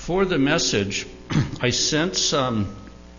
For the message, I sent some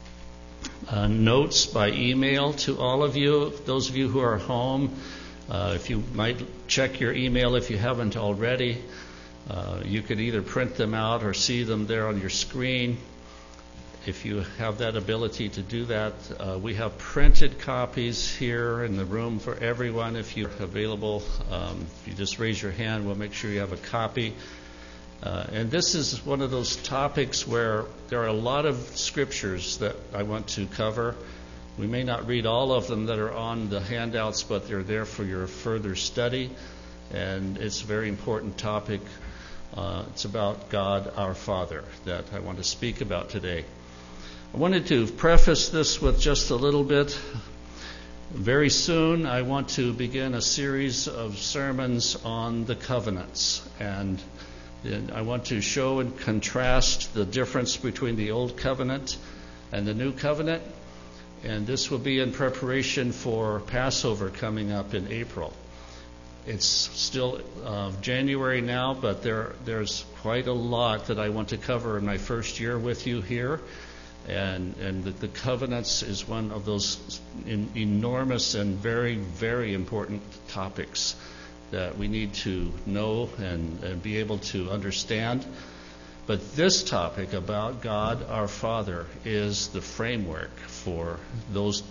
notes by email to all of you, those of you who are home. If you might check your email if you haven't already. You could either print them out or see them there on your screen. If you have that ability to do that, we have printed copies here in the room for everyone. If you're available, if you just raise your hand, we'll make sure you have a copy. And this is one of those topics where there are a lot of scriptures that I want to cover. We may not read all of them that are on the handouts, but they're there for your further study. And it's a very important topic. It's about God our Father that I want to speak about today. I wanted to preface this with just a little bit. Very soon I want to begin a series of sermons on the covenants. And I want to show and contrast the difference between the Old Covenant and the New Covenant. And this will be in preparation for Passover coming up in April. It's still January now, but there's quite a lot that I want to cover in my first year with you here. And the covenants is one of those enormous and very, very important topics that we need to know and be able to understand. But this topic about God our Father is the framework for those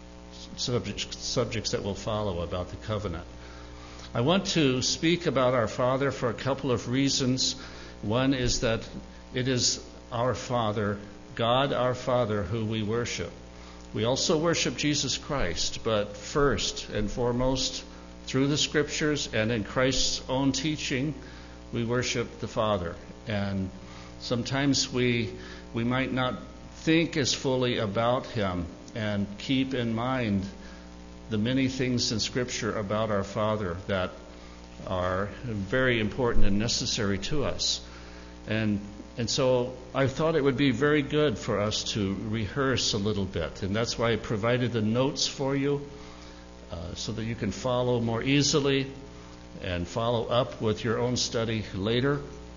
subjects that will follow about the covenant. I want to speak about our Father for a couple of reasons. One is that it is our Father, God our Father, who we worship. We also worship Jesus Christ, but first and foremost, through the Scriptures and in Christ's own teaching, we worship the Father. And sometimes we might not think as fully about Him and keep in mind the many things in Scripture about our Father that are very important and necessary to us. And so I thought it would be very good for us to rehearse a little bit. And that's why I provided the notes for you so that you can follow more easily and follow up with your own study later.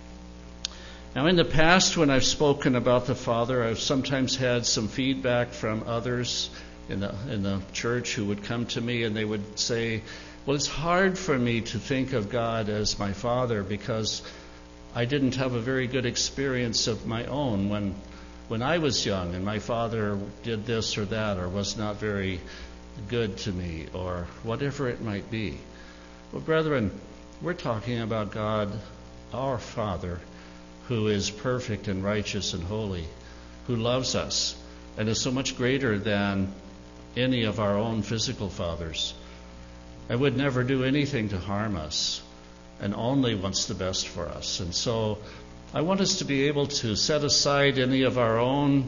Now, in the past, when I've spoken about the Father, I've sometimes had some feedback from others in the church who would come to me and they would say, well, it's hard for me to think of God as my Father because I didn't have a very good experience of my own when I was young and my father did this or that or was not very good to me or whatever it might be. Well, brethren, we're talking about God, our Father, who is perfect and righteous and holy, who loves us and is so much greater than any of our own physical fathers and would never do anything to harm us and only wants the best for us. And so I want us to be able to set aside any of our own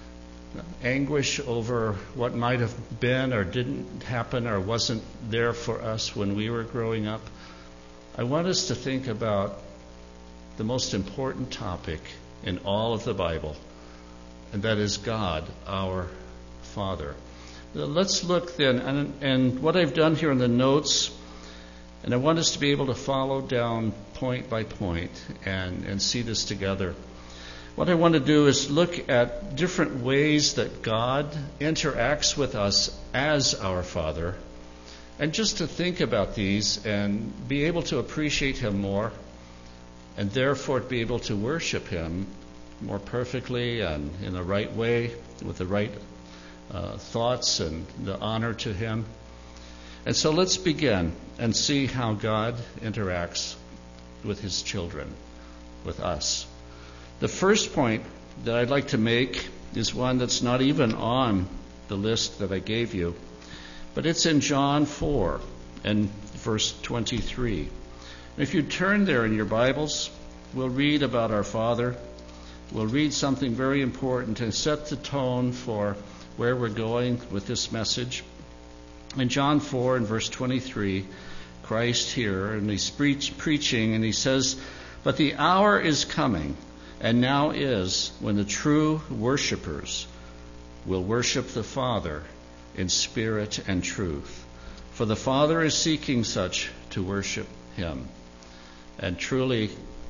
anguish over what might have been or didn't happen or wasn't there for us when we were growing up. I want us to think about the most important topic in all of the Bible, and that is God, our Father. Let's look then, and what I've done here in the notes, and I want us to be able to follow down point by point and see this together. What I want to do is look at different ways that God interacts with us as our Father, and just to think about these and be able to appreciate Him more, and therefore be able to worship Him more perfectly and in the right way, with the right thoughts and the honor to Him. And so let's begin and see how God interacts with His children, with us. The first point that I'd like to make is one that's not even on the list that I gave you, but it's in John 4 and verse 23. If you turn there in your Bibles, we'll read about our Father. We'll read something very important and set the tone for where we're going with this message. In John 4 and verse 23, Christ here, and He's preaching, and He says, "But the hour is coming, and now is, when the true worshipers will worship the Father in spirit and truth. For the Father is seeking such to worship Him." And truly,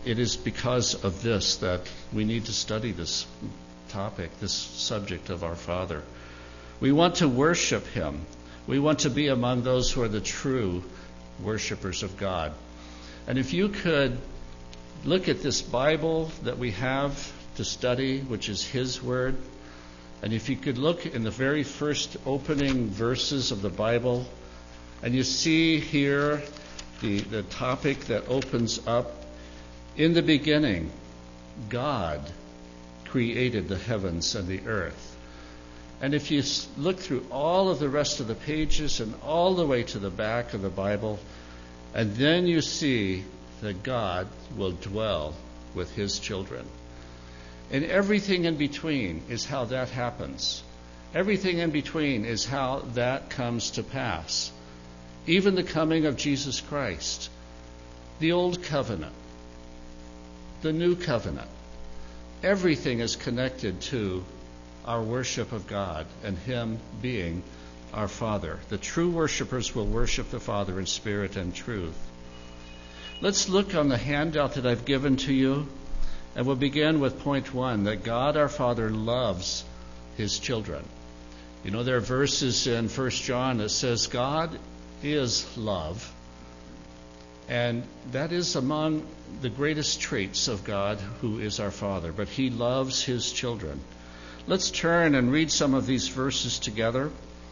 it is because of this that we need to study this topic, this subject of our Father. We want to worship him. We want to be among those who are the true worshipers of God. And if you could look at this Bible that we have to study, which is his word, and if you could look in the very first opening verses of the Bible, and you see here the topic that opens up, in the beginning, God created the heavens and the earth. And if you look through all of the rest of the pages and all the way to the back of the Bible, and then you see that God will dwell with his children. And everything in between is how that happens. Everything in between is how that comes to pass. Even the coming of Jesus Christ, the old covenant, the new covenant, everything is connected to our worship of God and him being our Father. The true worshipers will worship the Father in spirit and truth. Let's look on the handout that I've given to you, and we'll begin with point 1, that God our Father loves his children. You know, there are verses in 1 John that says God is love, and that is among the greatest traits of God, who is our Father, but he loves his children. Let's turn and read some of these verses together.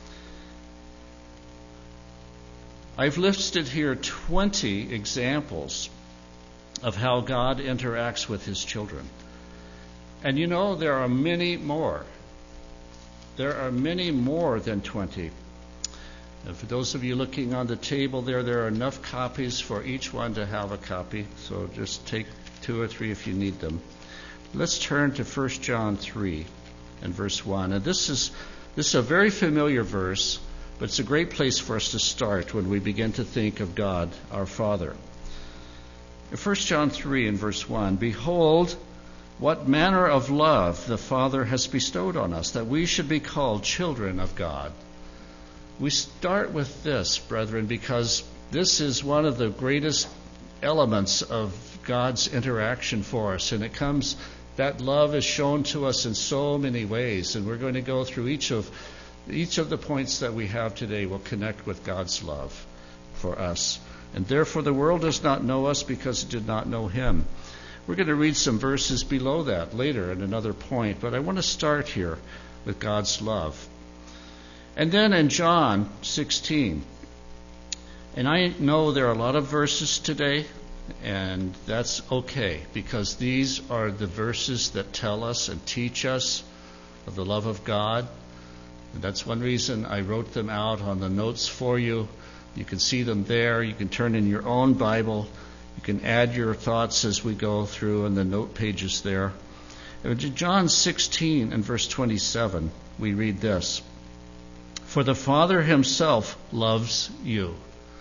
I've listed here 20 examples of how God interacts with his children. And you know, there are many more. There are many more than 20. And for those of you looking on the table there are enough copies for each one to have a copy. So just take 2 or 3 if you need them. Let's turn to 1 John 3 and verse 1. And this is a very familiar verse, but it's a great place for us to start when we begin to think of God, our Father. In 1 John 3 and verse 1, behold, what manner of love the Father has bestowed on us, that we should be called children of God. We start with this, brethren, because this is one of the greatest elements of God's interaction for us. And that love is shown to us in so many ways. And we're going to go through each of the points that we have today will connect with God's love for us. And therefore the world does not know us because it did not know him. We're going to read some verses below that later at another point, but I want to start here with God's love. And then in John 16, and I know there are a lot of verses today, and that's okay, because these are the verses that tell us and teach us of the love of God. And that's one reason I wrote them out on the notes for you. You can see them there. You can turn in your own Bible. You can add your thoughts as we go through in the note pages there. In John 16 and verse 27, we read this. For the Father himself loves you.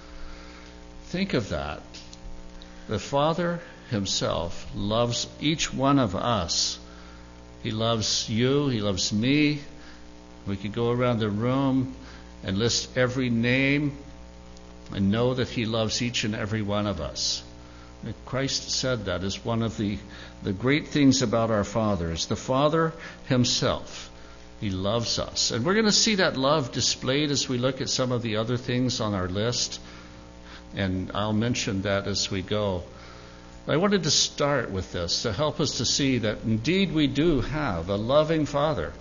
Think of that. The Father himself loves each one of us. He loves you. He loves me. We could go around the room and list every name and know that he loves each and every one of us. And Christ said that is one of the great things about our Father, is the Father himself. He loves us. And we're going to see that love displayed as we look at some of the other things on our list. And I'll mention that as we go. I wanted to start with this to help us to see that indeed we do have a loving Father.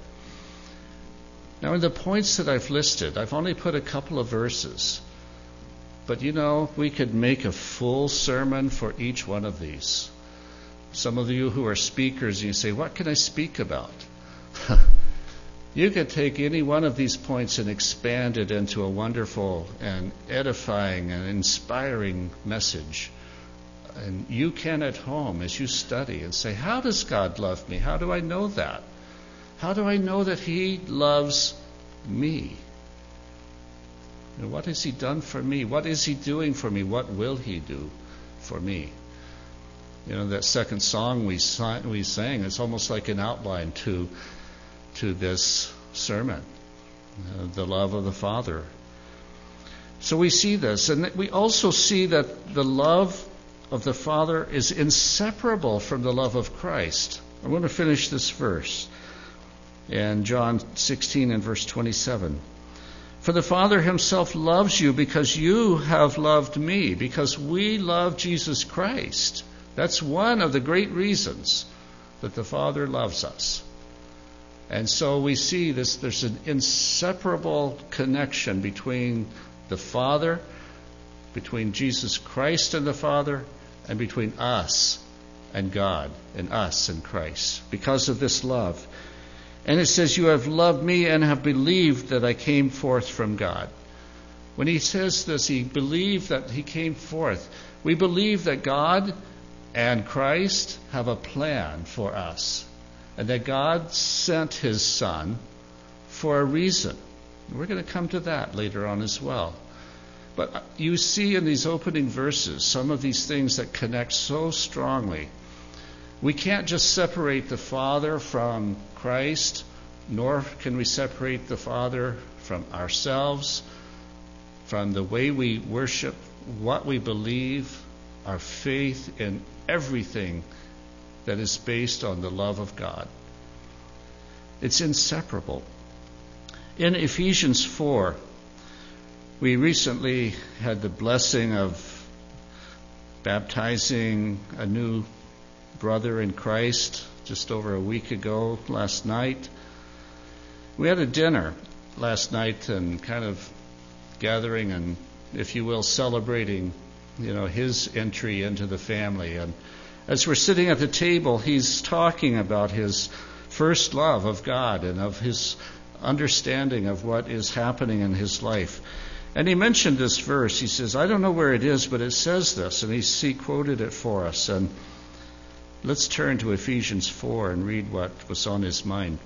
Now, in the points that I've listed, I've only put a couple of verses. But you know, we could make a full sermon for each one of these. Some of you who are speakers, you say, what can I speak about? You could take any one of these points and expand it into a wonderful and edifying and inspiring message. And you can at home, as you study, and say, how does God love me? How do I know that? How do I know that he loves me? And what has he done for me? What is he doing for me? What will he do for me? You know, that second song we sang, it's almost like an outline to this sermon, the love of the Father. So we see this, and we also see that the love of the Father is inseparable from the love of Christ. I want to finish this verse in John 16 and verse 27. For the Father himself loves you because you have loved me, because we love Jesus Christ. That's one of the great reasons that the Father loves us. And so we see this, there's an inseparable connection between the Father, between Jesus Christ and the Father, and between us and God, and us and Christ, because of this love. And it says, you have loved me and have believed that I came forth from God. When he says this, he believed that he came forth. We believe that God and Christ have a plan for us, and that God sent his Son for a reason. We're going to come to that later on as well. But you see in these opening verses some of these things that connect so strongly. We can't just separate the Father from Christ, nor can we separate the Father from ourselves, from the way we worship, what we believe, our faith in everything that is based on the love of God. It's inseparable. In Ephesians 4, we recently had the blessing of baptizing a new brother in Christ just over a week ago, last night. We had a dinner last night and kind of gathering and, if you will, celebrating, his entry into the family. And as we're sitting at the table, he's talking about his first love of God and of his understanding of what is happening in his life. And he mentioned this verse. He says, I don't know where it is, but it says this. And he quoted it for us. And let's turn to Ephesians 4 and read what was on his mind,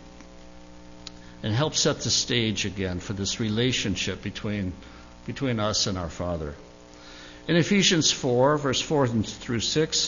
and help set the stage again for this relationship between us and our Father. In Ephesians 4, verse 4 through 6,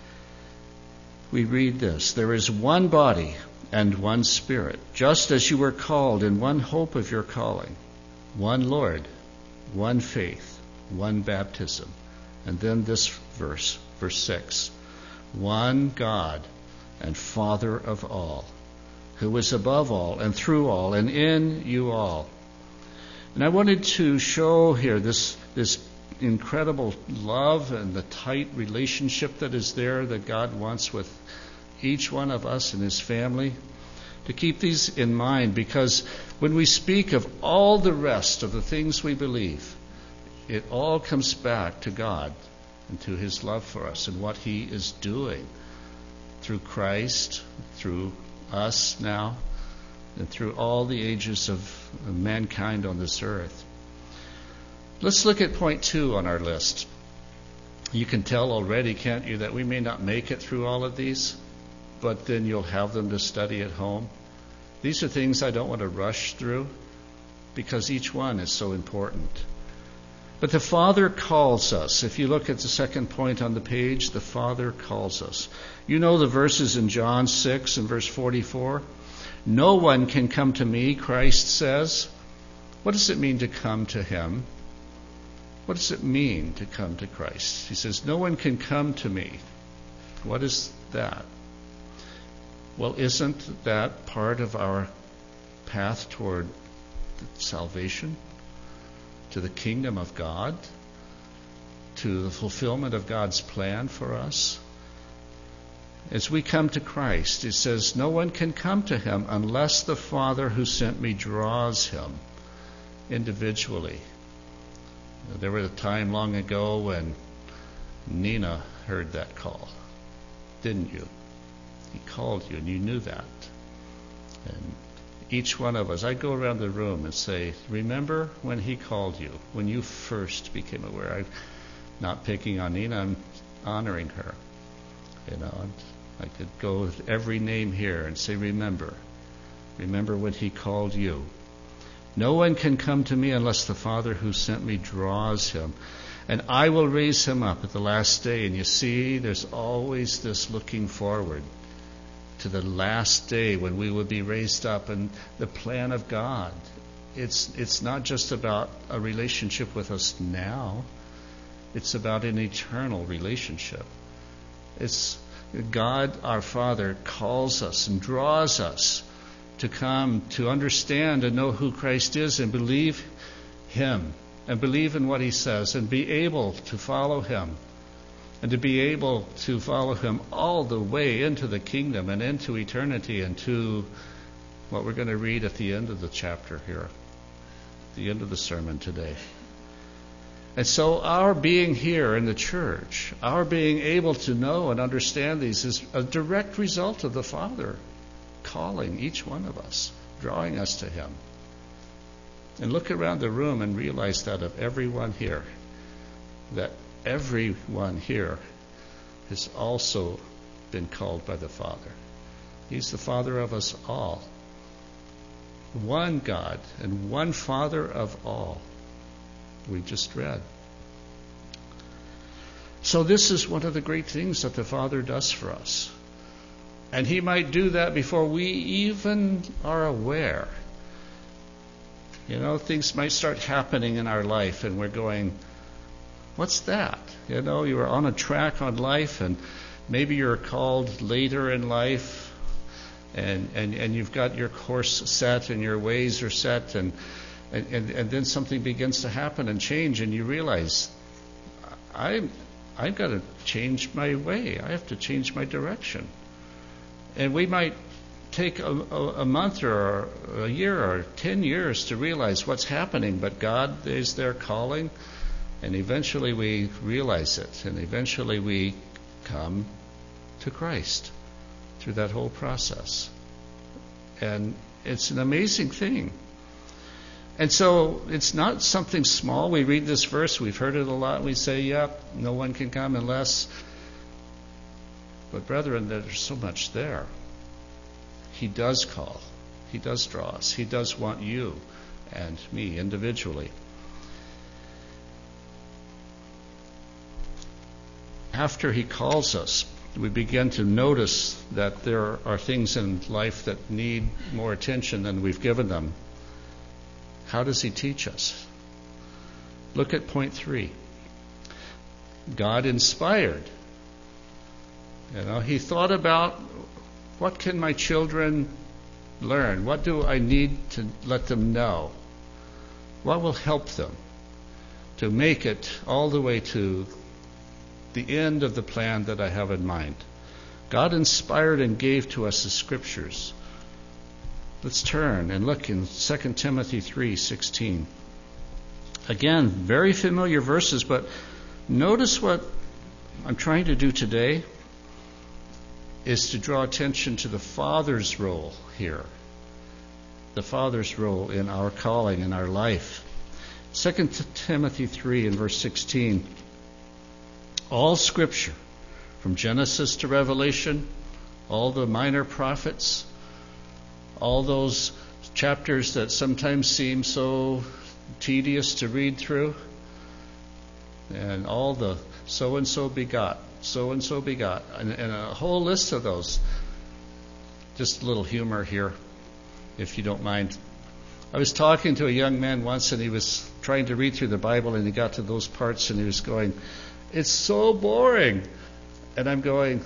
we read this: There is one body and one Spirit, just as you were called in one hope of your calling, one Lord, one faith, one baptism. And then this verse 6, one God and Father of all, who is above all and through all and in you all. And I wanted to show here this incredible love and the tight relationship that is there that God wants with each one of us and his family. To keep these in mind, because when we speak of all the rest of the things we believe, it all comes back to God and to his love for us and what he is doing through Christ, through us now, and through all the ages of mankind on this earth. Let's look at point 2 on our list. You can tell already, can't you, that we may not make it through all of these, but then you'll have them to study at home. These are things I don't want to rush through, because each one is so important. But the Father calls us. If you look at the second point on the page, the Father calls us. You know the verses in John 6 and verse 44? No one can come to me, Christ says. What does it mean to come to him? What does it mean to come to Christ? He says, no one can come to me. What is that? Well, isn't that part of our path toward salvation? To the kingdom of God? To the fulfillment of God's plan for us? As we come to Christ, it says, no one can come to him unless the Father who sent me draws him individually. There was a time long ago when Nina heard that call, didn't you? He called you, and you knew that. And each one of us, I'd go around the room and say, remember when he called you, when you first became aware. I'm not picking on Nina, I'm honoring her. And I could go with every name here and say, remember when he called you. No one can come to me unless the Father who sent me draws him. And I will raise him up at the last day. And you see, there's always this looking forward to the last day when we will be raised up, and the plan of God. It's not just about a relationship with us now. It's about an eternal relationship. It's God, our Father, calls us and draws us to come to understand and know who Christ is and believe Him and believe in what He says and be able to follow Him and to be able to follow Him all the way into the kingdom and into eternity and to what we're going to read at the end of the chapter here, the end of the sermon today. And so our being here in the church, our being able to know and understand these is a direct result of the Father calling each one of us, drawing us to Him. And look around the room and realize that of everyone here, that everyone here has also been called by the Father. He's the Father of us all. One God and one Father of all. We just read. So this is one of the great things that the Father does for us. And He might do that before we even are aware. You know, things might start happening in our life and we're going, what's that? You know, you were on a track on life and maybe you're called later in life and you've got your course set and your ways are set and then something begins to happen and change, and you realize, I've got to change my way. I have to change my direction. And we might take a month or a year or 10 years to realize what's happening, but God is there calling, and eventually we realize it, and eventually we come to Christ through that whole process. And it's an amazing thing. And so it's not something small. We read this verse, we've heard it a lot, we say, yep, no one can come unless. But brethren, there's so much there. He does call. He does draw us. He does want you and me individually. After He calls us, we begin to notice that there are things in life that need more attention than we've given them. How does He teach us? Look at point 3. God inspired. You know, He thought about, what can my children learn? What do I need to let them know? What will help them to make it all the way to the end of the plan that I have in mind? God inspired and gave to us the Scriptures. Let's turn and look in 2 Timothy 3:16. Again, very familiar verses, but notice what I'm trying to do today is to draw attention to the Father's role here. The Father's role in our calling, in our life. 2 Timothy 3 and verse 16. All Scripture, from Genesis to Revelation, all the minor prophets, all those chapters that sometimes seem so tedious to read through, and all the so-and-so begot, and a whole list of those. Just a little humor here, if you don't mind. I was talking to a young man once, and he was trying to read through the Bible, and he got to those parts, and he was going, it's so boring. And I'm going,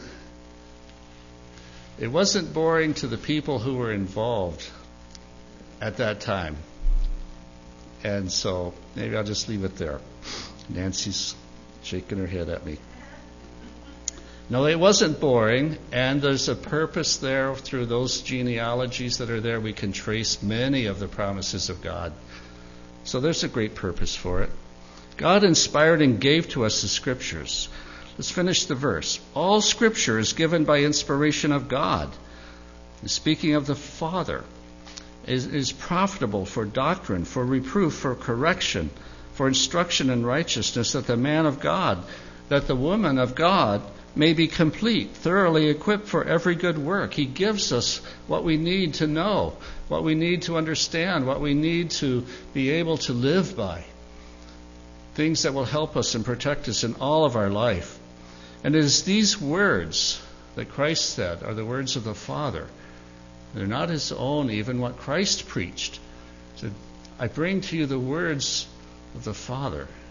it wasn't boring to the people who were involved at that time. And so maybe I'll just leave it there. Nancy's shaking her head at me. No, it wasn't boring, and there's a purpose there through those genealogies that are there. We can trace many of the promises of God. So there's a great purpose for it. God inspired and gave to us the Scriptures. Let's finish the verse. All Scripture is given by inspiration of God. Speaking of the Father, is profitable for doctrine, for reproof, for correction, for instruction in righteousness, that the man of God, that the woman of God may be complete, thoroughly equipped for every good work. He gives us what we need to know, what we need to understand, what we need to be able to live by. Things that will help us and protect us in all of our life. And it is these words that Christ said are the words of the Father. They're not His own, even what Christ preached. He said, I bring to you the words of the Father.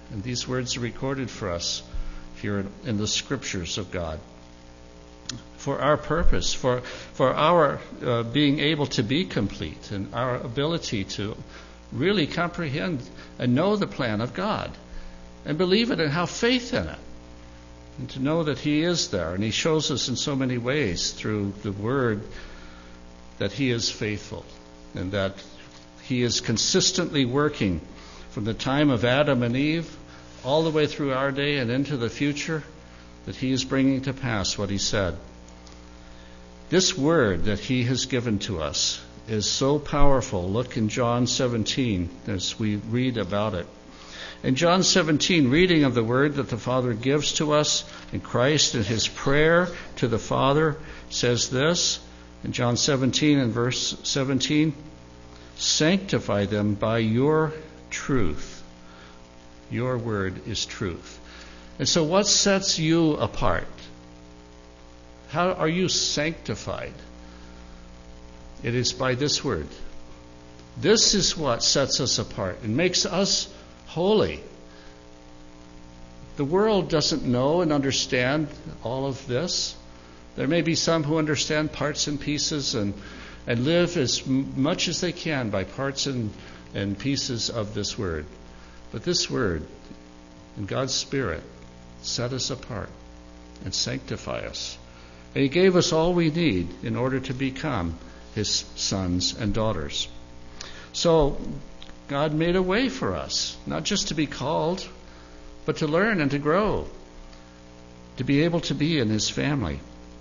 And these words are recorded for us here in the Scriptures of God. For our purpose, for our being able to be complete, and our ability to really comprehend and know the plan of God, and believe it and have faith in it, and to know that He is there, and He shows us in so many ways through the Word that He is faithful, and that He is consistently working from the time of Adam and Eve all the way through our day and into the future, that He is bringing to pass what He said. This word that He has given to us is so powerful. Look in John 17 as we read about it. In John 17, reading of the word that the Father gives to us in Christ in His prayer to the Father, says this in John 17 and verse 17, "Sanctify them by your truth." Your word is truth. And so what sets you apart? How are you sanctified? It is by this word. This is what sets us apart and makes us holy. The world doesn't know and understand all of this. There may be some who understand parts and pieces and live as much as they can by parts and pieces of this word. But this word and God's Spirit set us apart and sanctify us. And He gave us all we need in order to become His sons and daughters. So God made a way for us, not just to be called, but to learn and to grow, to be able to be in His family.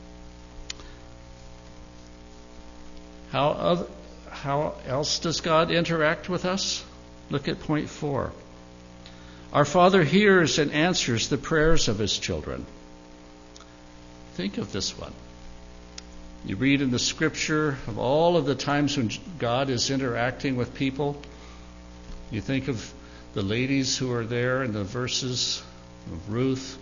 How else does God interact with us? Look at point 4. Our Father hears and answers the prayers of His children. Think of this one. You read in the Scripture of all of the times when God is interacting with people. You think of the ladies who are there in the verses of Ruth.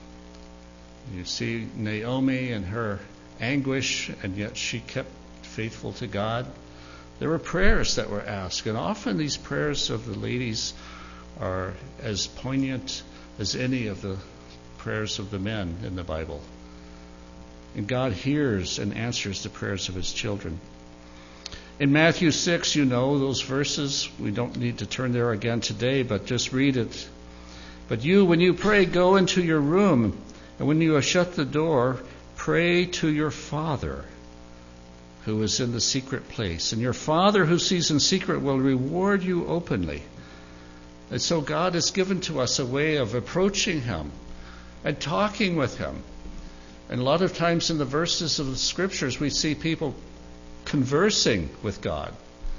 You see Naomi and her anguish, and yet she kept faithful to God. There were prayers that were asked, and often these prayers of the ladies are as poignant as any of the prayers of the men in the Bible. And God hears and answers the prayers of His children. In Matthew 6, you know those verses. We don't need to turn there again today, but just read it. "But you, when you pray, go into your room, and when you have shut the door, pray to your Father who is in the secret place. And your Father who sees in secret will reward you openly." And so God has given to us a way of approaching Him and talking with Him. And a lot of times in the verses of the Scriptures, we see people conversing with God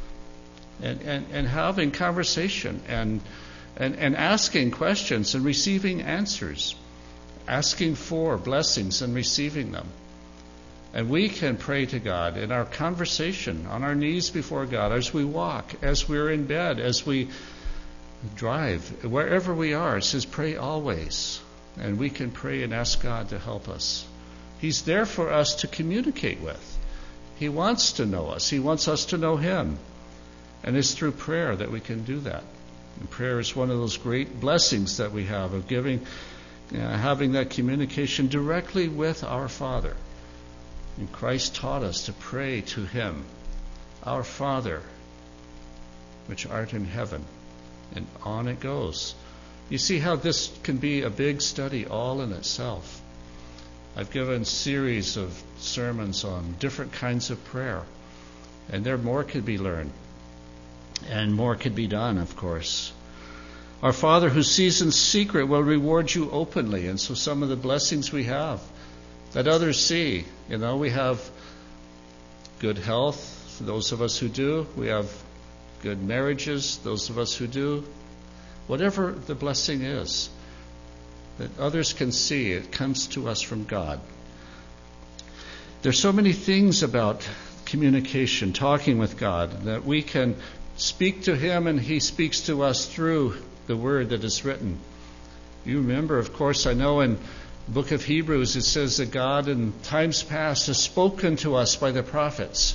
and having conversation and asking questions and receiving answers, asking for blessings and receiving them. And we can pray to God in our conversation, on our knees before God, as we walk, as we're in bed, as we drive, wherever we are. It says pray always. And we can pray and ask God to help us. He's there for us to communicate with. He wants to know us. He wants us to know Him. And it's through prayer that we can do that. And prayer is one of those great blessings that we have of having that communication directly with our Father. And Christ taught us to pray to Him, "Our Father, which art in heaven." And on it goes. You see how this can be a big study all in itself. I've given a series of sermons on different kinds of prayer, and there more could be learned, and more could be done, of course. Our Father who sees in secret will reward you openly. And so some of the blessings we have that others see, we have good health, for those of us who do. We have good marriages, those of us who do. Whatever the blessing is that others can see, it comes to us from God. There's so many things about communication, talking with God, that we can speak to Him and He speaks to us through the Word that is written. You remember, of course, I know in the book of Hebrews it says that God in times past has spoken to us by the prophets.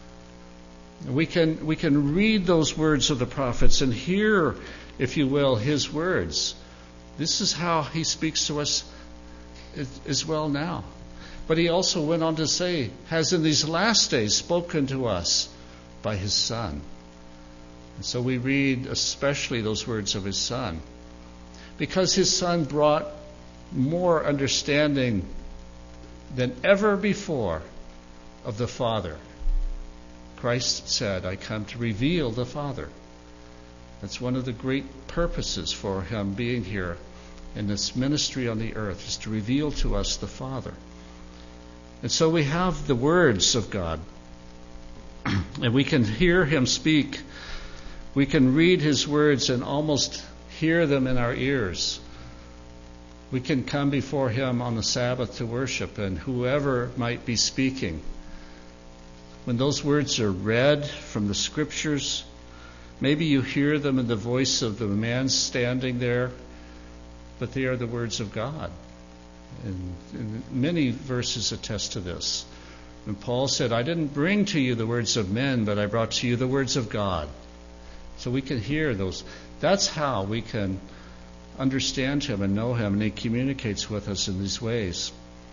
We can read those words of the prophets and hear, if you will, His words. This is how he speaks to us as well now. But he also went on to say, has in these last days spoken to us by his Son. And so we read especially those words of his Son, because his Son brought more understanding than ever before of the Father. Christ said, I come to reveal the Father. That's one of the great purposes for him being here in this ministry on the earth, is to reveal to us the Father. And so we have the words of God, and we can hear him speak. We can read his words and almost hear them in our ears. We can come before him on the Sabbath to worship, and whoever might be speaking, when those words are read from the Scriptures, maybe you hear them in the voice of the man standing there, but they are the words of God. And many verses attest to this. And Paul said, I didn't bring to you the words of men, but I brought to you the words of God. So we can hear those. That's how we can understand him and know him, and he communicates with us in these ways.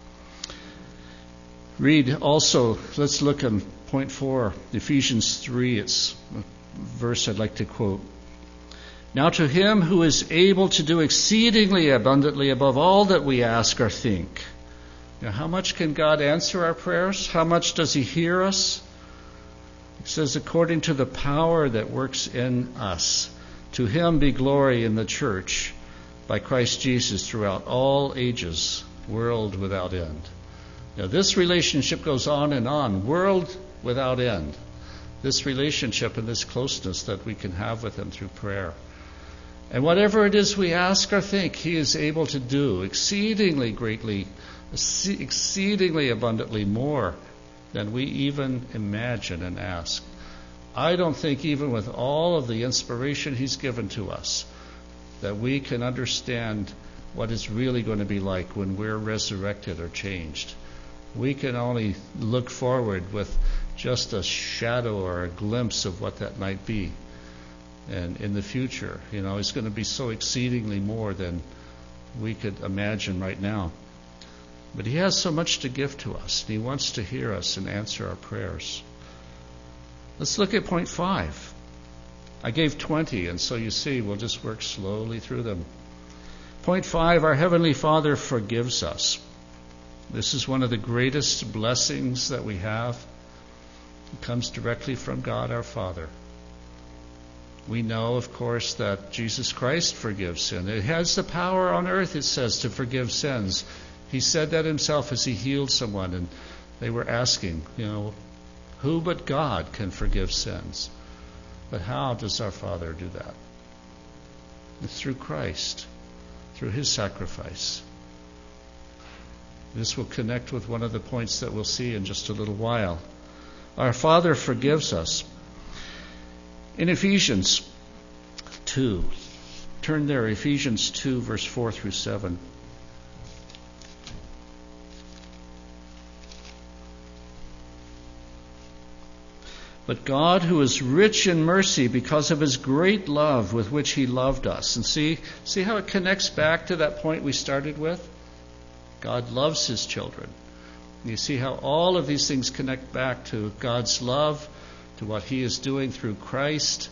Read also, let's look at point 4, Ephesians 3. It's a verse I'd like to quote. Now to him who is able to do exceedingly abundantly above all that we ask or think. Now, how much can God answer our prayers? How much does he hear us? It says, according to the power that works in us. To him be glory in the church by Christ Jesus throughout all ages, world without end. Now, this relationship goes on, world without end. This relationship and this closeness that we can have with him through prayer. And whatever it is we ask or think, he is able to do exceedingly greatly, exceedingly abundantly more than we even imagine and ask. I don't think even with all of the inspiration he's given to us that we can understand what it's really going to be like when we're resurrected or changed. We can only look forward with just a shadow or a glimpse of what that might be. And in the future, it's going to be so exceedingly more than we could imagine right now. But he has so much to give to us. And he wants to hear us and answer our prayers. Let's look at point 5. I gave 20, and so you see, we'll just work slowly through them. Point 5, our Heavenly Father forgives us. This is one of the greatest blessings that we have. It comes directly from God our Father. We know, of course, that Jesus Christ forgives sin. It has the power on earth, it says, to forgive sins. He said that himself as he healed someone, and they were asking, who but God can forgive sins? But how does our Father do that? It's through Christ, through his sacrifice. This will connect with one of the points that we'll see in just a little while. Our Father forgives us. In Ephesians 2, turn there, Ephesians 2, verse 4 through 7. But God, who is rich in mercy because of his great love with which he loved us. And see how it connects back to that point we started with? God loves his children. You see how all of these things connect back to God's love, to what he is doing through Christ.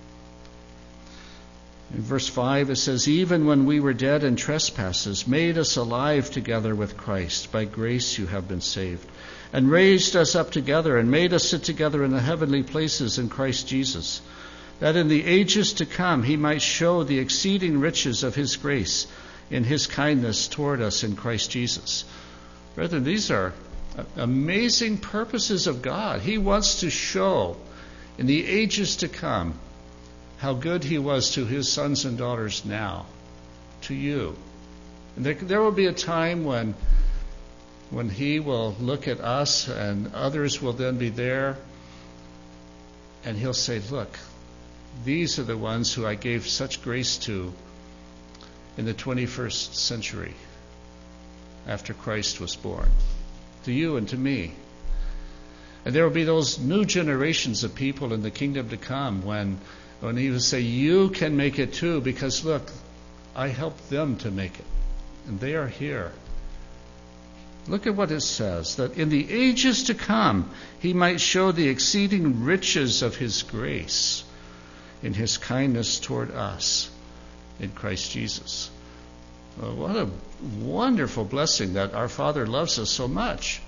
In verse 5 it says, even when we were dead in trespasses, made us alive together with Christ. By grace you have been saved. And raised us up together and made us sit together in the heavenly places in Christ Jesus, that in the ages to come he might show the exceeding riches of his grace in his kindness toward us in Christ Jesus. Brethren, these are amazing purposes of God. He wants to show in the ages to come how good he was to his sons and daughters now, to you. And there will be a time when he will look at us and others will then be there, and he'll say, look, these are the ones who I gave such grace to in the 21st century after Christ was born, to you and to me. And there will be those new generations of people in the kingdom to come when he will say, you can make it too, because look, I helped them to make it, and they are here. Look at what it says, that in the ages to come he might show the exceeding riches of his grace in his kindness toward us in Christ Jesus. Well, what a wonderful blessing that our Father loves us so much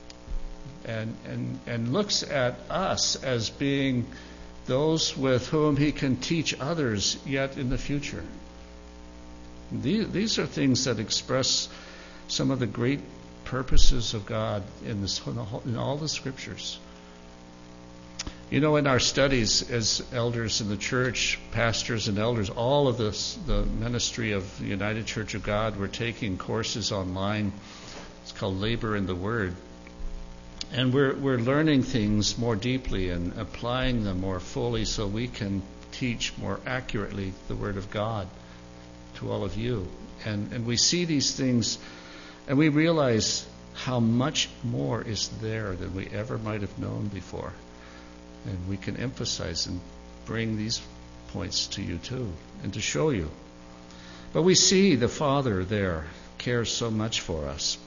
and looks at us as being those with whom he can teach others yet in the future. These are things that express some of the great purposes of God in all the Scriptures. You know, in our studies as elders in the church, pastors and elders, all of this, the ministry of the United Church of God, we're taking courses online. It's called Labor in the Word. And we're learning things more deeply and applying them more fully so we can teach more accurately the Word of God to all of you. And we see these things and we realize how much more is there than we ever might have known before. And we can emphasize and bring these points to you too and to show you. But we see the Father there cares so much for us.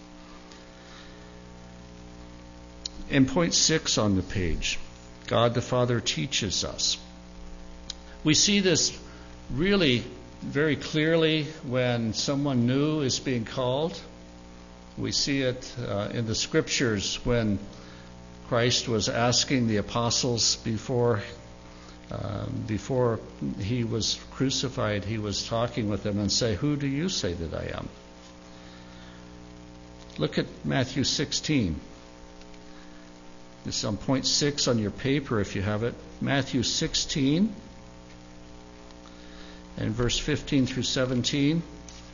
In point 6 on the page, God the Father teaches us. We see this really very clearly when someone new is being called. We see it in the Scriptures when Christ was asking the apostles before he was crucified, he was talking with them and say, "Who do you say that I am?" Look at Matthew 16. This is on point 6 on your paper if you have it. Matthew 16 and verse 15 through 17.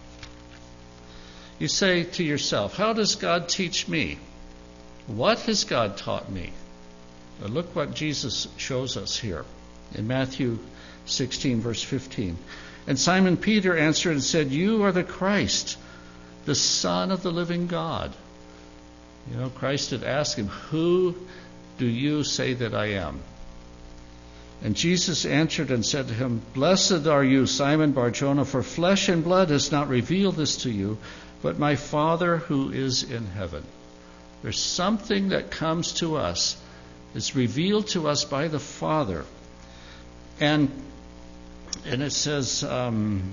You say to yourself, how does God teach me? What has God taught me? Now look what Jesus shows us here in Matthew 16 verse 15. And Simon Peter answered and said, "You are the Christ, the Son of the living God." You know, Christ had asked him, "Who do you say that I am?" And Jesus answered and said to him, "Blessed are you, Simon Bar-Jonah, for flesh and blood has not revealed this to you, but my Father who is in heaven." There's something that comes to us, it's revealed to us by the Father. And it says in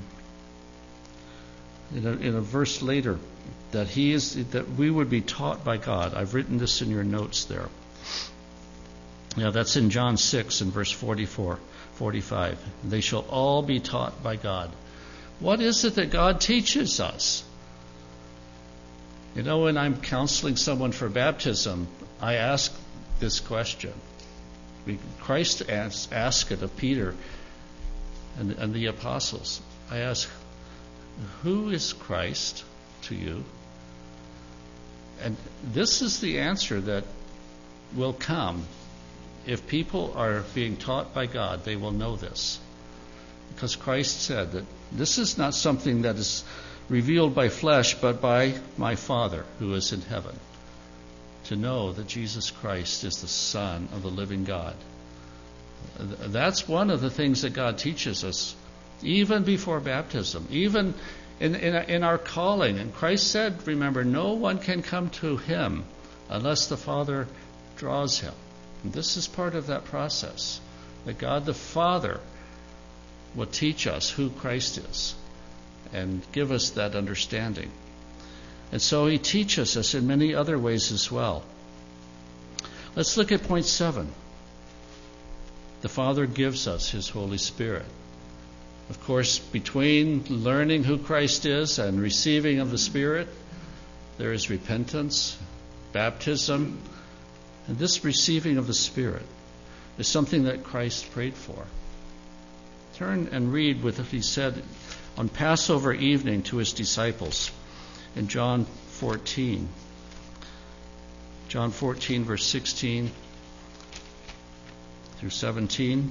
a verse later that we would be taught by God. I've written this in your notes there. Now that's in John 6 and verse 44, 45. They shall all be taught by God. What is it that God teaches us? You know, when I'm counseling someone for baptism, I ask this question. Christ asked it of Peter and the apostles. I ask, who is Christ to you? And this is the answer that will come. If people are being taught by God, they will know this. Because Christ said that this is not something that is revealed by flesh, but by my Father who is in heaven. To know that Jesus Christ is the Son of the living God. That's one of the things that God teaches us, even before baptism, even in our calling. And Christ said, remember, no one can come to him unless the Father draws him. And this is part of that process, that God the Father will teach us who Christ is and give us that understanding. And so he teaches us in many other ways as well. Let's look at point 7. The Father gives us his Holy Spirit. Of course, between learning who Christ is and receiving of the Spirit, there is repentance, baptism, and this receiving of the Spirit is something that Christ prayed for. Turn and read what he said on Passover evening to his disciples in John 14. John 14, verse 16 through 17.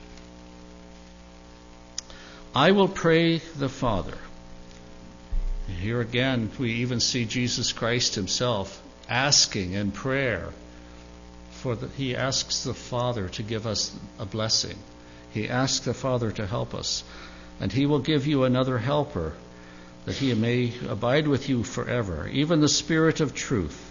I will pray the Father. Here again, we even see Jesus Christ himself asking in prayer. He asks the Father to give us a blessing. He asks the Father to help us. And he will give you another helper, that he may abide with you forever, even the Spirit of truth.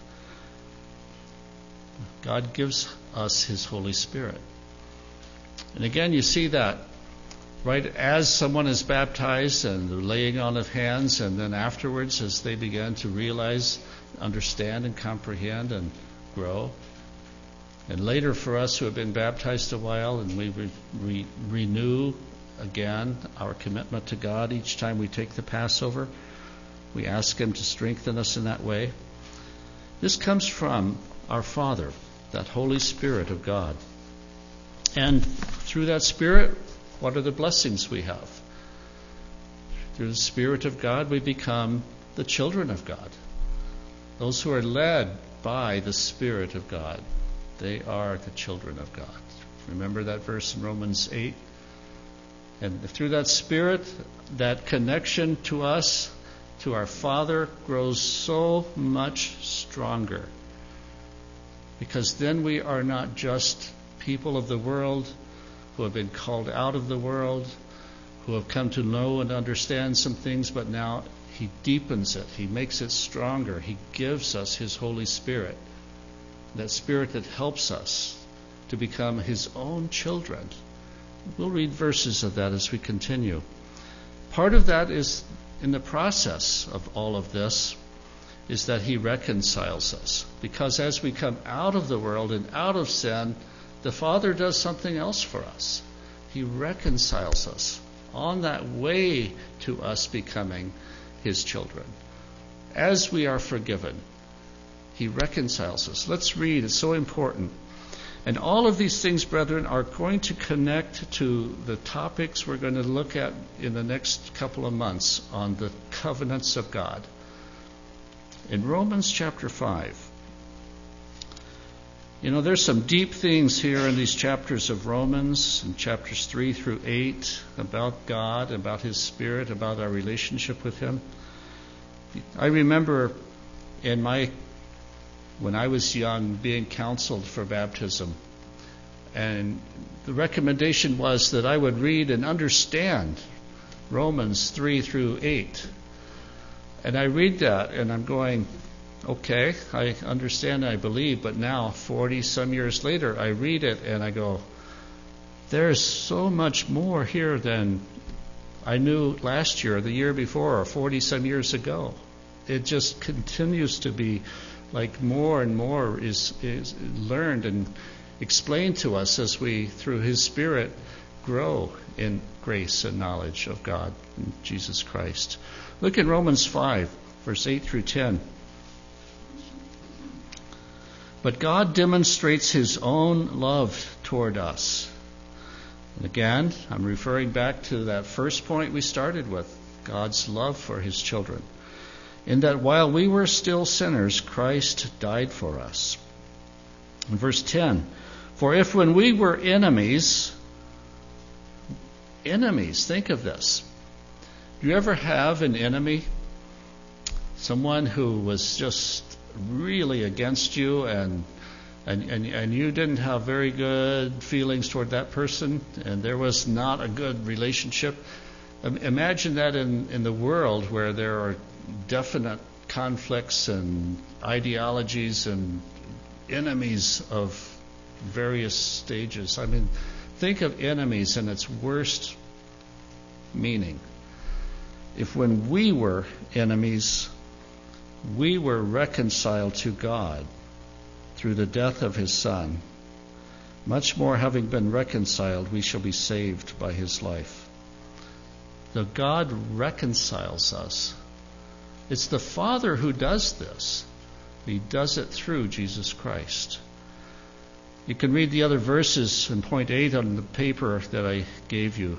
God gives us his Holy Spirit. And again, you see that right as someone is baptized and the laying on of hands, and then afterwards as they begin to realize, understand, and comprehend and grow. And later for us who have been baptized a while and we renew again our commitment to God each time we take the Passover, we ask him to strengthen us in that way. This comes from our Father, that Holy Spirit of God. And through that Spirit, what are the blessings we have? Through the Spirit of God, we become the children of God. Those who are led by the Spirit of God, they are the children of God. Remember that verse in Romans 8? And through that Spirit, that connection to us, to our Father, grows so much stronger. Because then we are not just people of the world who have been called out of the world, who have come to know and understand some things, but now he deepens it. He makes it stronger. He gives us his Holy Spirit, that Spirit that helps us to become his own children. We'll read verses of that as we continue. Part of that is, in the process of all of this, is that he reconciles us. Because as we come out of the world and out of sin, the Father does something else for us. He reconciles us on that way to us becoming his children. As we are forgiven, he reconciles us. Let's read. It's so important. And all of these things, brethren, are going to connect to the topics we're going to look at in the next couple of months on the covenants of God. In Romans chapter 5, there's some deep things here in these chapters of Romans, in chapters 3 through 8, about God, about his Spirit, about our relationship with him. I remember when I was young, being counseled for baptism. And the recommendation was that I would read and understand Romans 3 through 8. And I read that, and I'm going, okay, I understand, I believe, but now, 40-some years later, I read it, and I go, there's so much more here than I knew last year, the year before, or 40-some years ago. It just continues to be like more and more is learned and explained to us as we, through his Spirit, grow in grace and knowledge of God and Jesus Christ. Look at Romans 5, verse 8 through 10. But God demonstrates his own love toward us. And again, I'm referring back to that first point we started with, God's love for his children. In that while we were still sinners, Christ died for us. In verse 10, for if when we were enemies, think of this. Do you ever have an enemy? Someone who was just really against you and you didn't have very good feelings toward that person, and there was not a good relationship. Imagine that in the world where there are definite conflicts and ideologies and enemies of various stages. I mean, think of enemies in its worst meaning. If when we were enemies, we were reconciled to God through the death of his Son, much more having been reconciled, we shall be saved by his life. The God reconciles us. It's the Father who does this. He does it through Jesus Christ. You can read the other verses in point 8 on the paper that I gave you.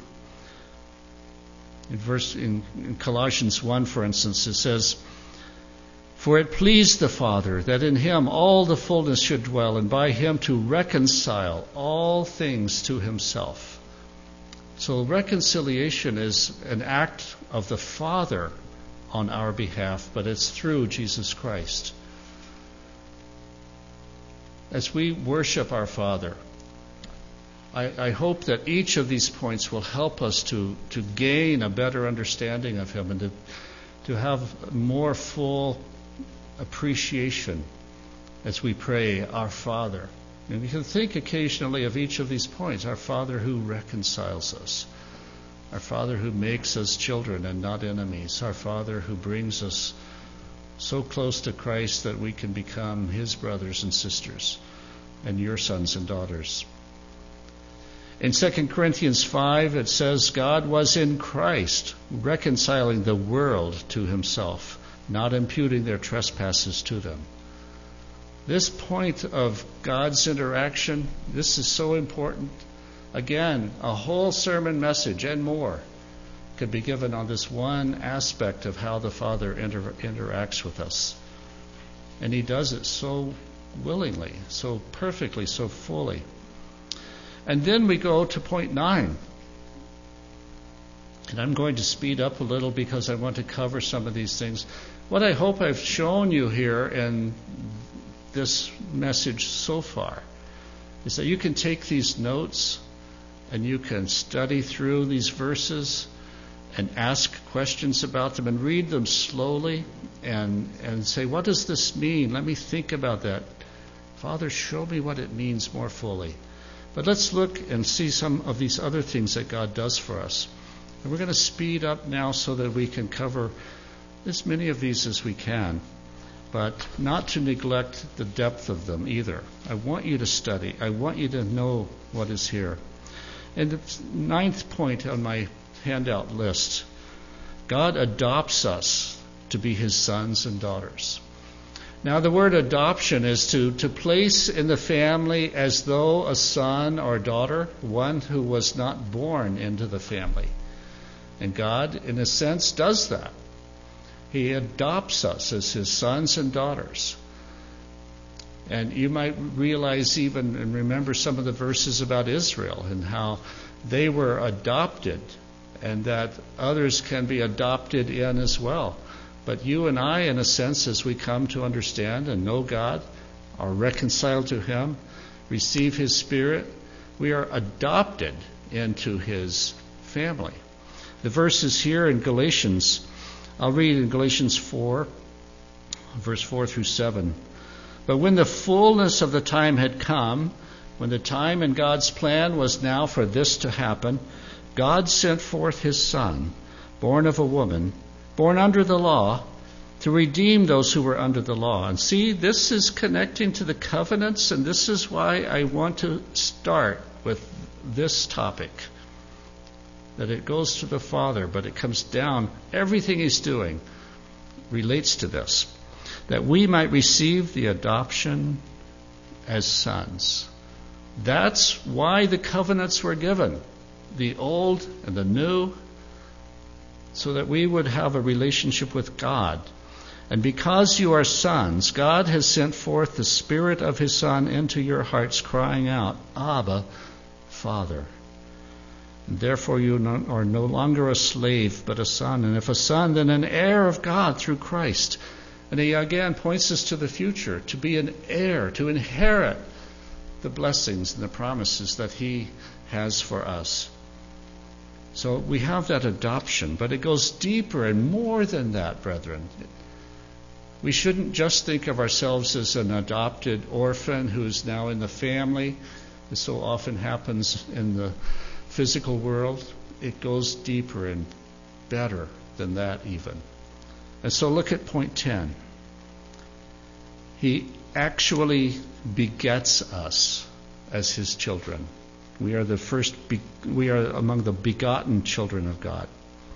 In Colossians 1, for instance, it says, for it pleased the Father that in him all the fullness should dwell, and by him to reconcile all things to himself. So reconciliation is an act of the Father on our behalf, but it's through Jesus Christ. As we worship our Father, I hope that each of these points will help us to gain a better understanding of him and to have more full appreciation as we pray, Our Father. And we can think occasionally of each of these points. Our Father who reconciles us. Our Father who makes us children and not enemies. Our Father who brings us so close to Christ that we can become his brothers and sisters and your sons and daughters. In 2 Corinthians 5, it says, God was in Christ, reconciling the world to himself, not imputing their trespasses to them. This point of God's interaction, this is so important. Again, a whole sermon message and more could be given on this one aspect of how the Father interacts with us. And he does it so willingly, so perfectly, so fully. And then we go to point 9. And I'm going to speed up a little because I want to cover some of these things. What I hope I've shown you here in this message so far is that you can take these notes and you can study through these verses and ask questions about them and read them slowly and say, what does this mean? Let me think about that. Father, show me what it means more fully. But let's look and see some of these other things that God does for us. And we're going to speed up now so that we can cover as many of these as we can, but not to neglect the depth of them either. I want you to study. I want you to know what is here. And the 9th point on my handout list, God adopts us to be his sons and daughters. Now, the word adoption is to place in the family as though a son or daughter, one who was not born into the family. And God, in a sense, does that. He adopts us as his sons and daughters. And you might realize even and remember some of the verses about Israel and how they were adopted and that others can be adopted in as well. But you and I, in a sense, as we come to understand and know God, are reconciled to him, receive his Spirit, we are adopted into his family. The verses here in Galatians, I'll read in Galatians 4, verse 4 through 7. But when the fullness of the time had come, when the time in God's plan was now for this to happen, God sent forth his Son, born of a woman, born under the law, to redeem those who were under the law. And see, this is connecting to the covenants, and this is why I want to start with this topic. That it goes to the Father, but it comes down. Everything he's doing relates to this. That we might receive the adoption as sons. That's why the covenants were given. The old and the new, so that we would have a relationship with God. And because you are sons, God has sent forth the Spirit of his Son into your hearts, crying out, Abba, Father. And therefore you are no longer a slave, but a son. And if a son, then an heir of God through Christ. And he again points us to the future, to be an heir, to inherit the blessings and the promises that he has for us. So we have that adoption, but it goes deeper and more than that, brethren. We shouldn't just think of ourselves as an adopted orphan who is now in the family. This so often happens in the physical world. It goes deeper and better than that even. And so look at point 10. He actually begets us as his children. We are among the begotten children of God.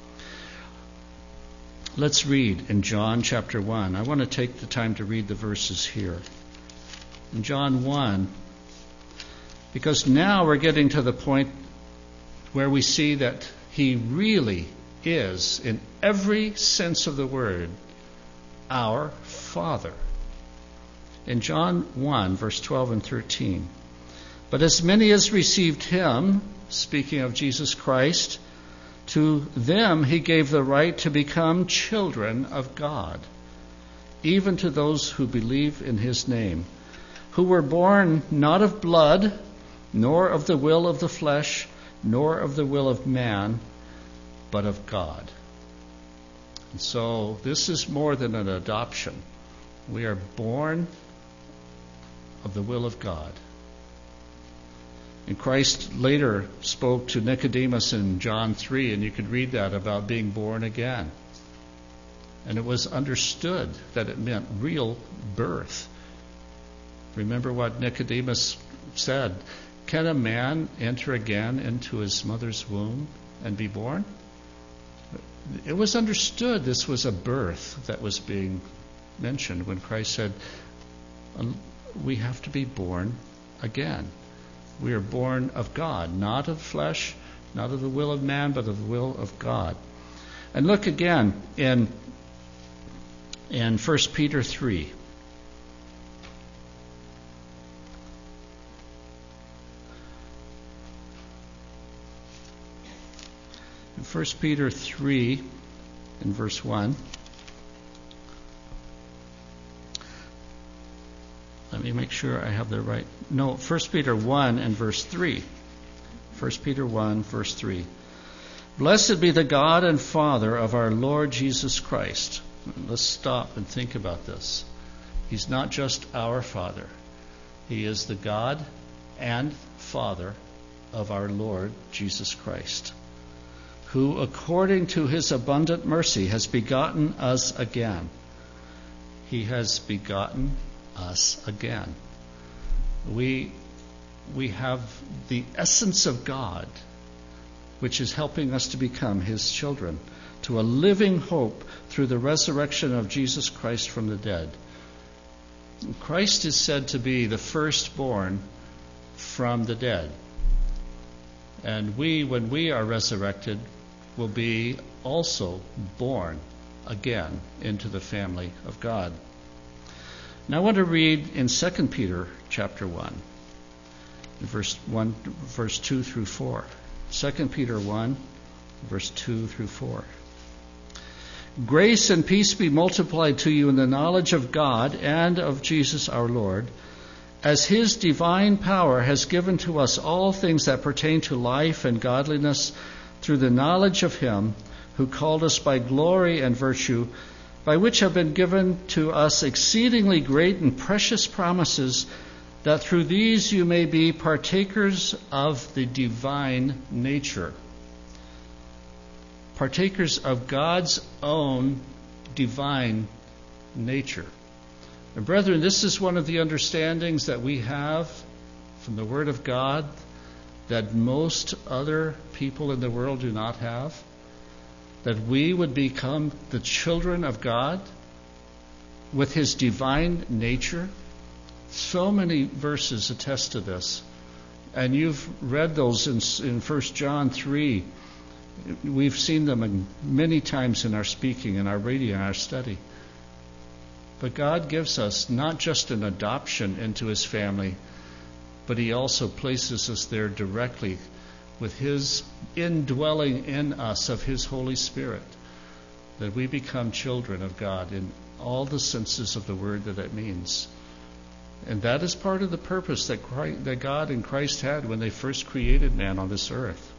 Let's read in John chapter 1. I want to take the time to read the verses here. In John 1, because now we're getting to the point where we see that he really is, in every sense of the word, our Father. In John 1, verse 12 and 13. But as many as received him, speaking of Jesus Christ, to them he gave the right to become children of God, even to those who believe in his name, who were born not of blood, nor of the will of the flesh, nor of the will of man, but of God. And so this is more than an adoption. We are born of the will of God. And Christ later spoke to Nicodemus in John 3, and you could read that about being born again. And it was understood that it meant real birth. Remember what Nicodemus said, can a man enter again into his mother's womb and be born? It was understood this was a birth that was being mentioned when Christ said, we have to be born again. We are born of God, not of flesh, not of the will of man, but of the will of God. And look again in 1 Peter 3. In 1 Peter 3, in verse 1. Let me make sure I have the right. No, 1 Peter 1 and verse 3. 1 Peter 1, verse 3. Blessed be the God and Father of our Lord Jesus Christ. Let's stop and think about this. He's not just our Father. He is the God and Father of our Lord Jesus Christ, who according to his abundant mercy has begotten us again. He has begotten us again. We have the essence of God, which is helping us to become his children, to a living hope through the resurrection of Jesus Christ from the dead. Christ is said to be the firstborn from the dead. And we, when we are resurrected, will be also born again into the family of God. Now I want to read in 2 Peter chapter 1, verse 2 through 4. 2 Peter 1, verse 2 through 4. Grace and peace be multiplied to you in the knowledge of God and of Jesus our Lord, as his divine power has given to us all things that pertain to life and godliness through the knowledge of him who called us by glory and virtue, by which have been given to us exceedingly great and precious promises, that through these you may be partakers of the divine nature. Partakers of God's own divine nature. And brethren, this is one of the understandings that we have from the Word of God that most other people in the world do not have. That we would become the children of God with his divine nature. So many verses attest to this. And you've read those in 1 John 3. We've seen them many times in our speaking, in our reading, in our study. But God gives us not just an adoption into his family, but he also places us there directly with his indwelling in us of his Holy Spirit, that we become children of God in all the senses of the word that it means. And that is part of the purpose that God and Christ had when they first created man on this earth.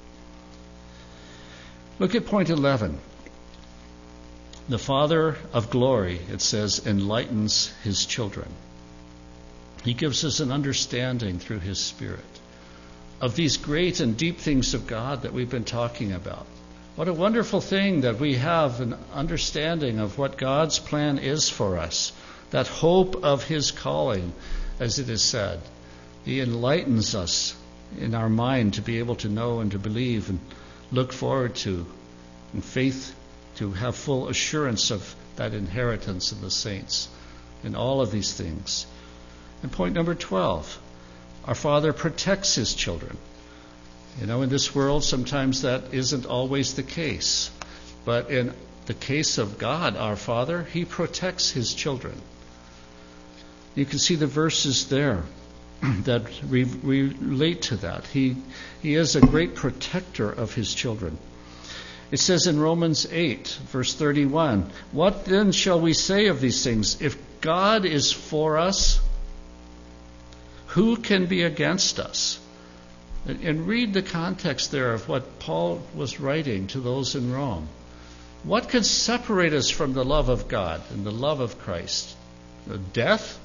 Look at point 11. The Father of glory, it says, enlightens his children. He gives us an understanding through his Spirit of these great and deep things of God that we've been talking about. What a wonderful thing that we have an understanding of what God's plan is for us, that hope of his calling, as it is said. He enlightens us in our mind to be able to know and to believe and look forward to, in faith, to have full assurance of that inheritance in the saints, in all of these things. And point number 12, our Father protects his children. You know, in this world, sometimes that isn't always the case. But in the case of God, our Father, he protects his children. You can see the verses there that relate to that. He is a great protector of his children. It says in Romans 8, verse 31, what then shall we say of these things? If God is for us, who can be against us? And read the context there of what Paul was writing to those in Rome. What could separate us from the love of God and the love of Christ? Death?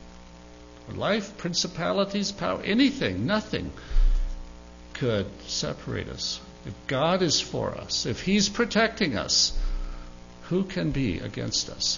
Life? Principalities? Power? Anything? Nothing could separate us. If God is for us, if He's protecting us, who can be against us?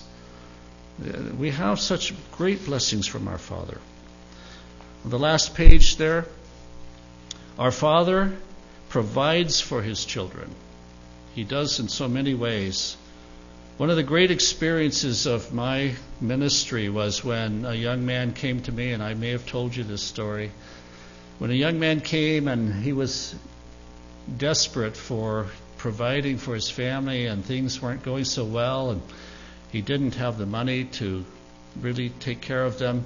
We have such great blessings from our Father. On the last page there, our Father provides for His children. He does in so many ways. One of the great experiences of my ministry was when a young man came to me, and I may have told you this story. When a young man came and he was desperate for providing for his family, and things weren't going so well, and he didn't have the money to really take care of them.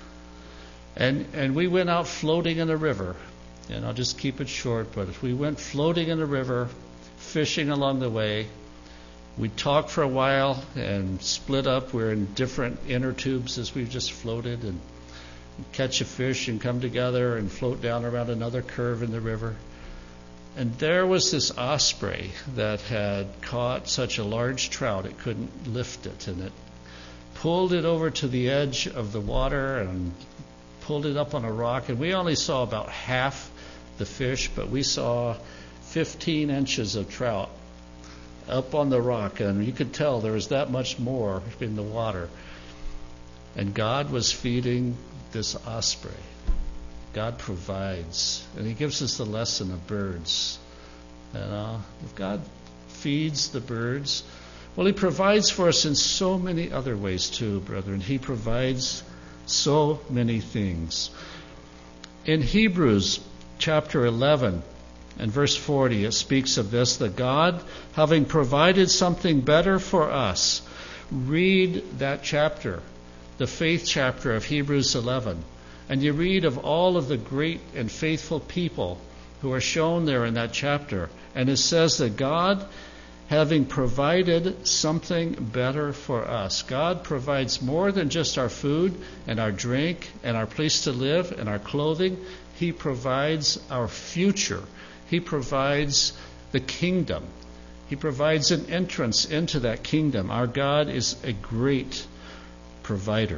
And we went out floating in a river. And I'll just keep it short, but we went floating in a river, fishing along the way. We talked for a while and split up. We're in different inner tubes as we just floated, and catch a fish and come together and float down around another curve in the river. And there was this osprey that had caught such a large trout it couldn't lift it, and it pulled it over to the edge of the water and pulled it up on a rock, and we only saw about half the fish, but we saw 15 inches of trout up on the rock, and you could tell there was that much more in the water. And God was feeding this osprey. God provides, and He gives us the lesson of birds. And if God feeds the birds, well, He provides for us in so many other ways too, brethren. He provides so many things. In Hebrews chapter 11 and verse 40, it speaks of this, that God, having provided something better for us. Read that chapter, the faith chapter of Hebrews 11, and you read of all of the great and faithful people who are shown there in that chapter. And it says that God, having provided something better for us. God provides more than just our food and our drink and our place to live and our clothing. He provides our future. He provides the kingdom. He provides an entrance into that kingdom. Our God is a great provider.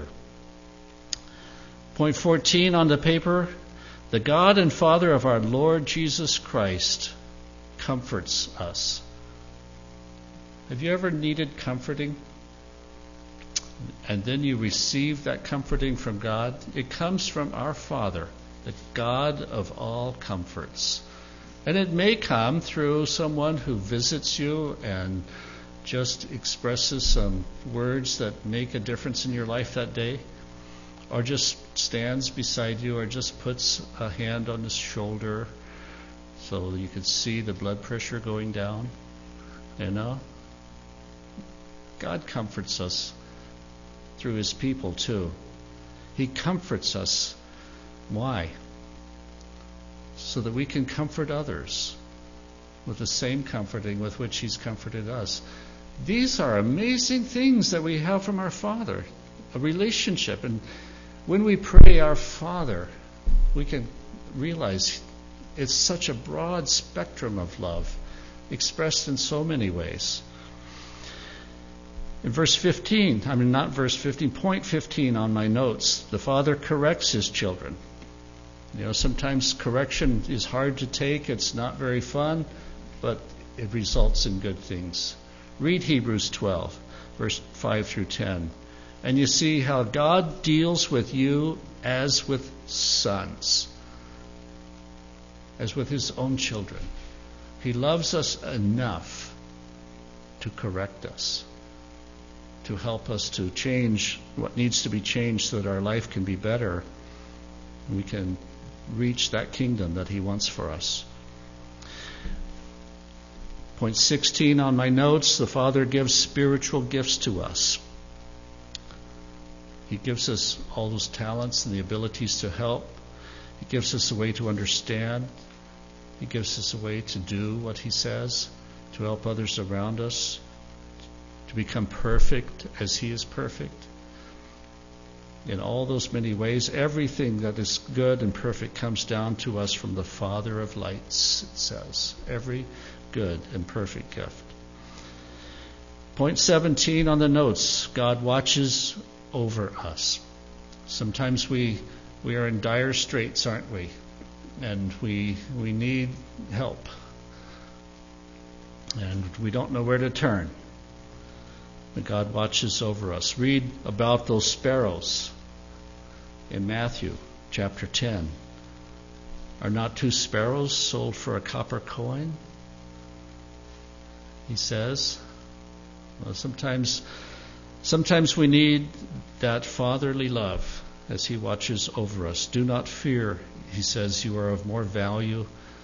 Point 14 on the paper, the God and Father of our Lord Jesus Christ comforts us. Have you ever needed comforting? And then you receive that comforting from God? It comes from our Father, the God of all comforts. And it may come through someone who visits you and just expresses some words that make a difference in your life that day, or just stands beside you, or just puts a hand on his shoulder so you can see the blood pressure going down. You know? God comforts us through His people too. He comforts us. Why? So that we can comfort others with the same comforting with which He's comforted us. These are amazing things that we have from our Father, a relationship. And when we pray our Father, we can realize it's such a broad spectrum of love, expressed in so many ways. In verse 15, point 15 on my notes, the Father corrects His children. You know, sometimes correction is hard to take. It's not very fun, but it results in good things. Read Hebrews 12, verse 5 through 10. And you see how God deals with you as with sons, as with His own children. He loves us enough to correct us, to help us to change what needs to be changed so that our life can be better. We can reach that kingdom that He wants for us. Point 16 on my notes, the Father gives spiritual gifts to us. He gives us all those talents and the abilities to help. He gives us a way to understand. He gives us a way to do what He says, to help others around us, to become perfect as He is perfect. in all those many ways. Everything that is good and perfect comes down to us from the Father of lights, it says. Every good and perfect gift. Point 17 on the notes, God watches over us. Sometimes we are in dire straits, aren't we? And we need help. And we don't know where to turn. But God watches over us. Read about those sparrows in Matthew chapter 10. Are not 2 sparrows sold for a copper coin? He says. Well, sometimes we need that fatherly love as He watches over us. Do not fear, He says, you are of more value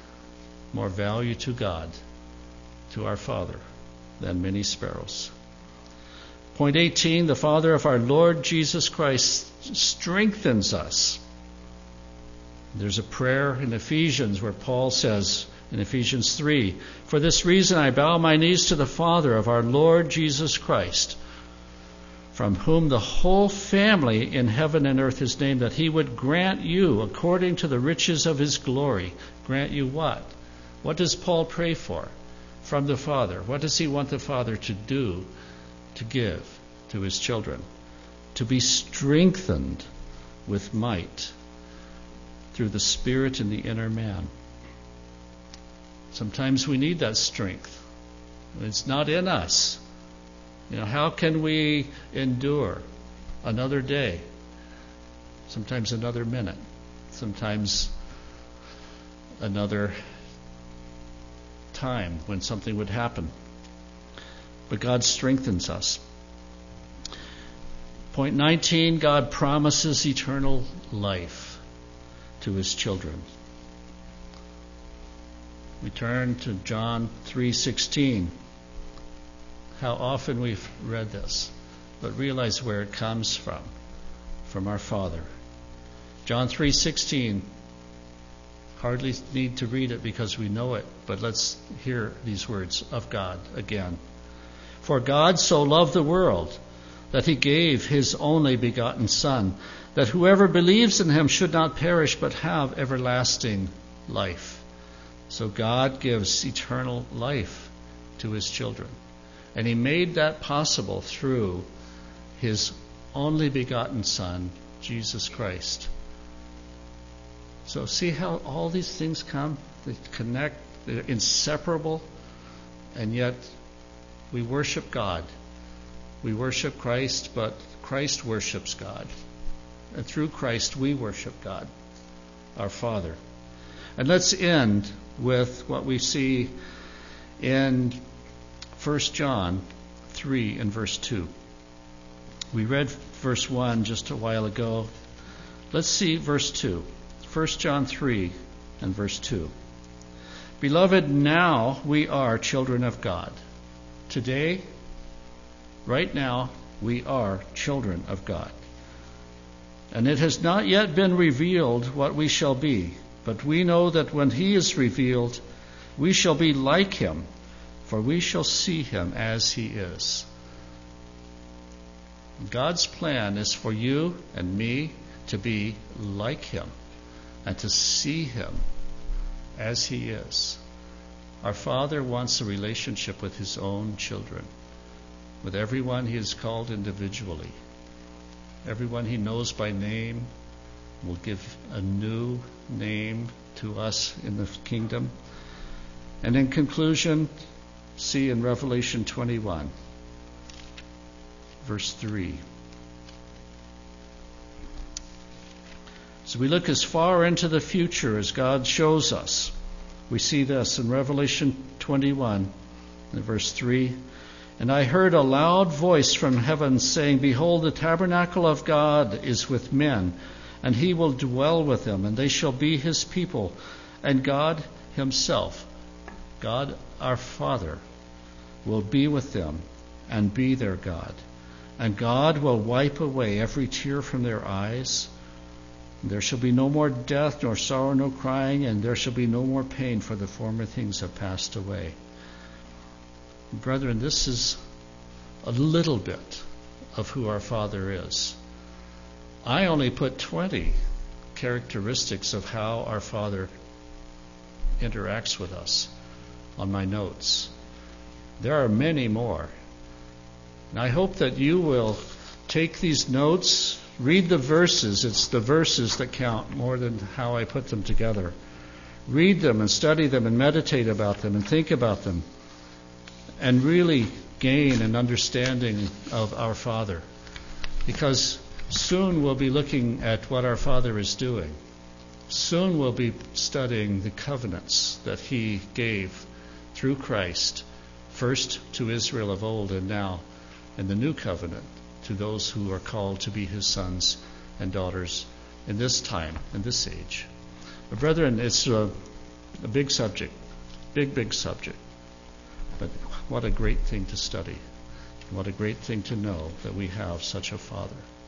to God, to our Father, than many sparrows. Point 18, the Father of our Lord Jesus Christ strengthens us. There's a prayer in Ephesians where Paul says, in Ephesians 3, for this reason I bow my knees to the Father of our Lord Jesus Christ, from whom the whole family in heaven and earth is named, that He would grant you, according to the riches of His glory. Grant you what? What does Paul pray for from the Father? What does he want the Father to do, to give to His children? To be strengthened with might through the Spirit in the inner man. Sometimes we need that strength. It's not in us. How can we endure another day? Sometimes another minute. Sometimes another time when something would happen. But God strengthens us. Point 19, God promises eternal life to His children. We turn to John 3:16. How often we've read this, but realize where it comes from our Father. John 3:16. Hardly need to read it because we know it, but let's hear these words of God again. For God so loved the world that He gave His only begotten Son, that whoever believes in Him should not perish but have everlasting life. So God gives eternal life to His children. And He made that possible through His only begotten Son, Jesus Christ. So see how all these things come? They connect, they're inseparable, and yet we worship God. We worship Christ, but Christ worships God. And through Christ we worship God, our Father. And let's end with what we see in 1 John 3 and verse 2. We read verse 1 just a while ago. Let's see verse 2. 1 John 3 and verse 2. Beloved, now we are children of God. Today, right now, we are children of God. And it has not yet been revealed what we shall be. But we know that when He is revealed, we shall be like Him, for we shall see Him as He is. God's plan is for you and me to be like Him and to see Him as He is. Our Father wants a relationship with His own children, with everyone He has called individually. Everyone He knows by name will give a new name to us in the kingdom. And in conclusion, see in Revelation 21, verse 3. So we look as far into the future as God shows us. We see this in Revelation 21, in verse 3. And I heard a loud voice from heaven saying, Behold, the tabernacle of God is with men, and He will dwell with them, and they shall be His people. And God Himself, God our Father, will be with them and be their God. And God will wipe away every tear from their eyes. There shall be no more death, nor sorrow, nor crying, and there shall be no more pain, for the former things have passed away. Brethren, this is a little bit of who our Father is. I only put 20 characteristics of how our Father interacts with us on my notes. There are many more. And I hope that you will take these notes, read the verses. It's the verses that count more than how I put them together. Read them and study them and meditate about them and think about them and really gain an understanding of our Father. Because soon we'll be looking at what our Father is doing. Soon we'll be studying the covenants that He gave through Christ, first to Israel of old and now in the new covenant to those who are called to be His sons and daughters in this time, in this age. But brethren, it's a big subject, big subject. But what a great thing to study. What a great thing to know that we have such a Father.